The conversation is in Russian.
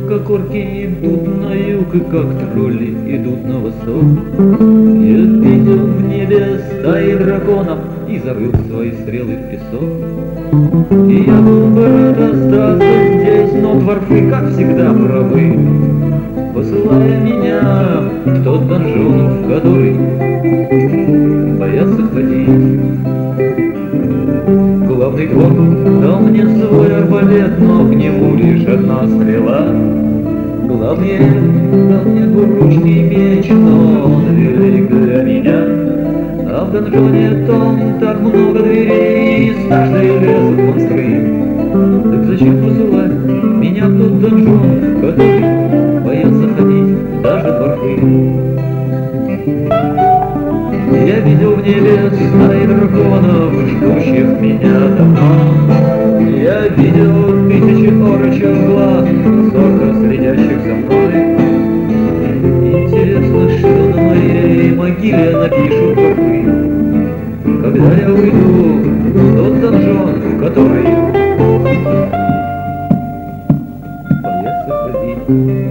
как орки идут на юг, и как тролли идут на восток. Я видел в небе стаи драконов и зарыл свои стрелы в песок. И я был бы рад остаться здесь, но дворфы, как всегда, правы, посылая меня в тот донжон, в который боятся ходить. Главный двор дал мне свой арбалет, но к нему лишь одна стрела. Главный эльф дал мне двуручный меч, но он велик для меня. А в донжоне том так много дверей, и с каждой лезут монстры. Так зачем посылать меня в тот донжон, в который боятся ходить даже дворфы? Я видел в небе стаи драконов, ждущих меня давно. Я видел тысячи орочьих глаз, зорко следящих за мной. Интересно, что на моей могиле напишут дворфы, когда я уйду в тот донжон, в который боятся ходить.